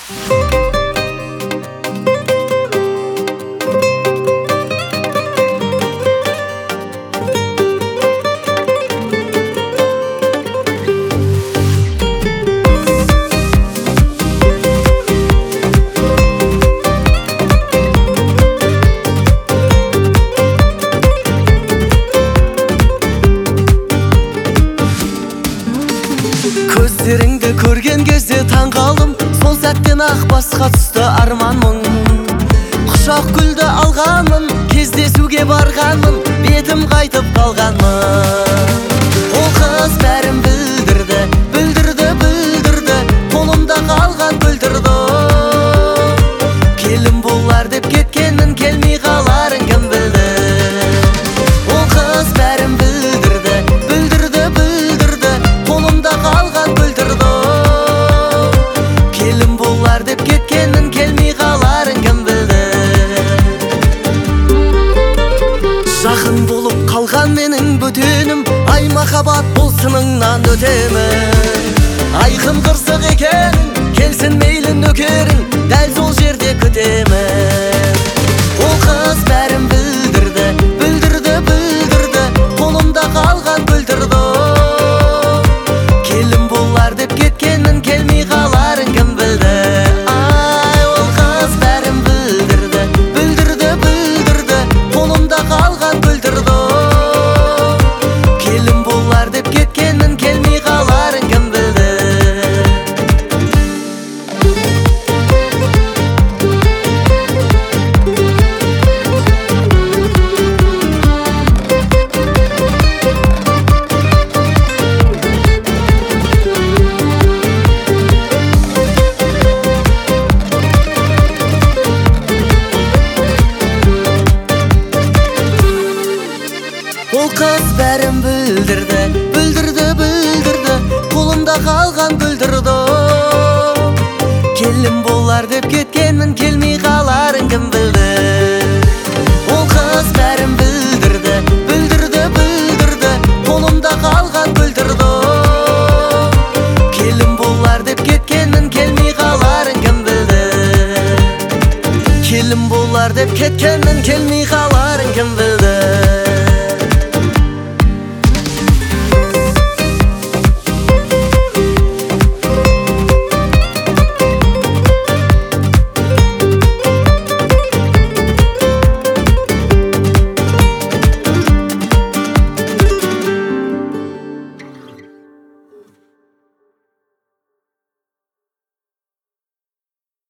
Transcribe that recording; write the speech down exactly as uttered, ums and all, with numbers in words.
Көздеріңді көрген кезде таң қалдым, сол сәттен ақ басқа түсті арманмын. Құшақ гүлді алғанмын, кездесуге барғанмын, бетім қайтып қалғанмын. Ол қыз бәрін білдірді, білдірді, білдірді, қолымда қалған бүлдірді. Келін болар деп кеткенмін, келмей қаларын кім білді. Ол қыз бәрін білдірді, білдірді, білдірді, қолымда қалған бүлдірді. Келін болар деп кеткенмін, келмей қаларын кім білді. Жақын болып қалған менің бөтенім, ай махаббат бұл сыныңнан өтемін. Айқын қырсық екенің, келсін мейлі нөкерің, дәл сол жерде күтемін. Ол қыз бәрін білдірді, білдірді, білдірді, қолымда қалған бүлдірді. Келін болар деп кеткенмін, келмей қаларын кім білді. Ай, ол қыз бәрін білдірді, білдірді, білдірді, қолымда қалған бүлдірді. Келін болар деп кеткенмін, келмей қаларын кім білді. Ол қыз бәрін білдірді, білдірді, білдірді, қолымда қалған бүлдірді. Келін болар деп кеткенмін, келмей қаларын кім білді. Ол қыз бәрін білдірді, білдірді, білдірді, қолымда қалған бүлдірді. Келін болар деп кеткенмін, келмей қаларын кім білді. Келін болар деп кеткенмін, келмей қаларын кім білді.